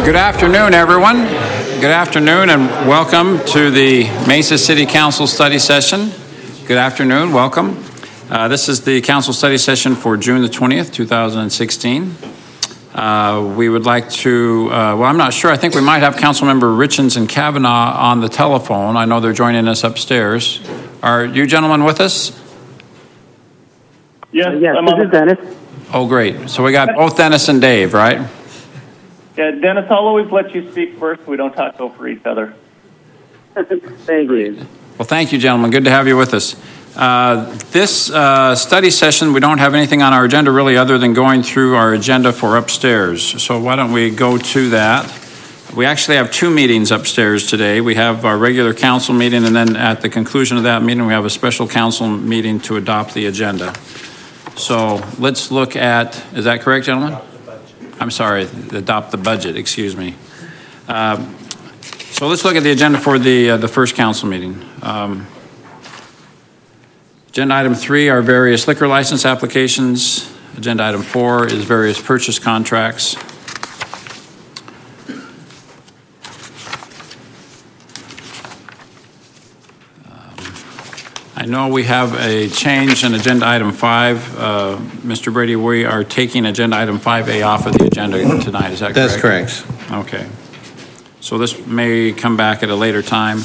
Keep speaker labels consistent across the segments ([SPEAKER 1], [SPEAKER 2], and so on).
[SPEAKER 1] Good afternoon, everyone. Good afternoon and welcome to the Mesa City Council study session. Good afternoon, welcome. This is the council study session for June the 20th, 2016. We would like to, I'm not sure, I think we might have Councilmember Richins and Kavanaugh on the telephone. I know they're joining us upstairs. Are you gentlemen with us?
[SPEAKER 2] Yes, this is Dennis.
[SPEAKER 1] Oh, great. So we got both Dennis and Dave, right?
[SPEAKER 2] Yeah, Dennis, I'll always let you speak first. We don't talk over each other.
[SPEAKER 3] Thank you.
[SPEAKER 1] Well, thank you, gentlemen. Good to have you with us. This study session, we don't have anything on our agenda really other than going through our agenda for upstairs. So why don't we go to that? We actually have two meetings upstairs today. We have our regular council meeting, and then at the conclusion of that meeting, we have a special council meeting to adopt the agenda. So let's look at, is that correct, gentlemen? I'm sorry, adopt the budget, excuse me. So let's look at the agenda for the first council meeting. Agenda item 3 are various liquor license applications. Agenda item 4 is various purchase contracts. I know we have a change in agenda item 5. Mr. Brady, we are taking agenda item 5A off of the agenda tonight. Is that correct?
[SPEAKER 4] That's correct.
[SPEAKER 1] Okay. So this may come back at a later time.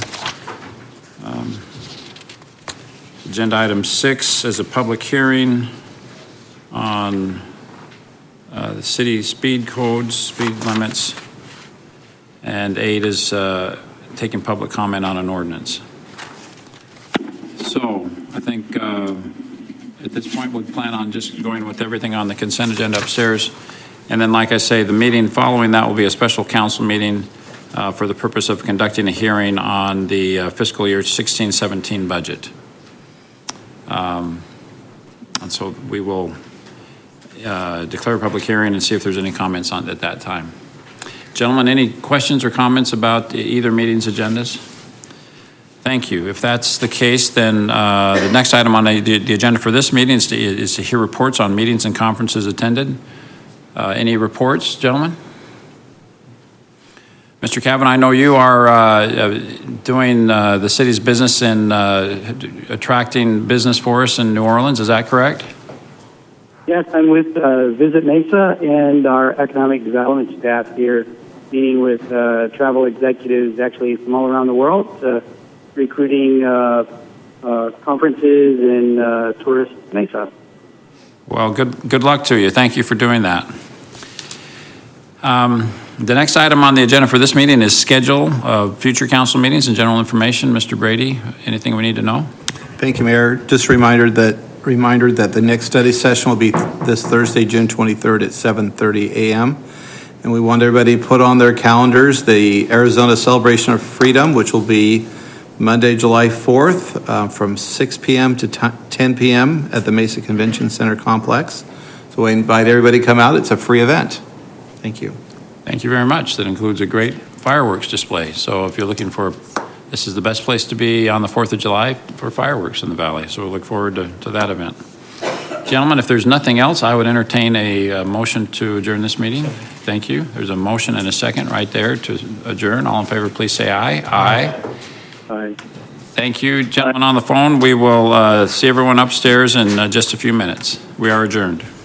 [SPEAKER 1] Agenda item 6 is a public hearing on the city speed codes, speed limits, and 8 is taking public comment on an ordinance. So I think at this point we plan on just going with everything on the consent agenda upstairs. And then, like I say, the meeting following that will be a special council meeting for the purpose of conducting a hearing on the fiscal year 16-17 budget. And so we will declare a public hearing and see if there's any comments on it at that time. Gentlemen, any questions or comments about either meeting's agendas? Thank you. If that's the case, then the next item on the agenda for this meeting is to hear reports on meetings and conferences attended. Any reports, gentlemen? Mr. Kavanaugh, I know you are doing the city's business in attracting business for us in New Orleans. Is that correct?
[SPEAKER 3] Yes, I'm with Visit Mesa and our economic development staff here, meeting with travel executives actually from all around the world, recruiting conferences and tourist Mesa. Well,
[SPEAKER 1] good luck to you. Thank you for doing that. The next item on the agenda for this meeting is schedule of future council meetings and general information. Mr. Brady, anything we need to know?
[SPEAKER 4] Thank you, Mayor. Just a reminder that the next study session will be this Thursday, June 23rd at 7:30 a.m. And we want everybody to put on their calendars the Arizona Celebration of Freedom, which will be Monday, July 4th from 6 p.m. to 10 p.m. at the Mesa Convention Center complex. So we invite everybody to come out. It's a free event. Thank you.
[SPEAKER 1] Thank you very much. That includes a great fireworks display. So if you're looking for, this is the best place to be on the 4th of July for fireworks in the Valley. So we'll look forward to that event. Gentlemen, if there's nothing else, I would entertain a motion to adjourn this meeting. Thank you. There's a motion and a second right there to adjourn. All in favor, please say aye. Aye.
[SPEAKER 3] Aye.
[SPEAKER 1] Thank you, gentlemen on the phone. We will see everyone upstairs in just a few minutes. We are adjourned.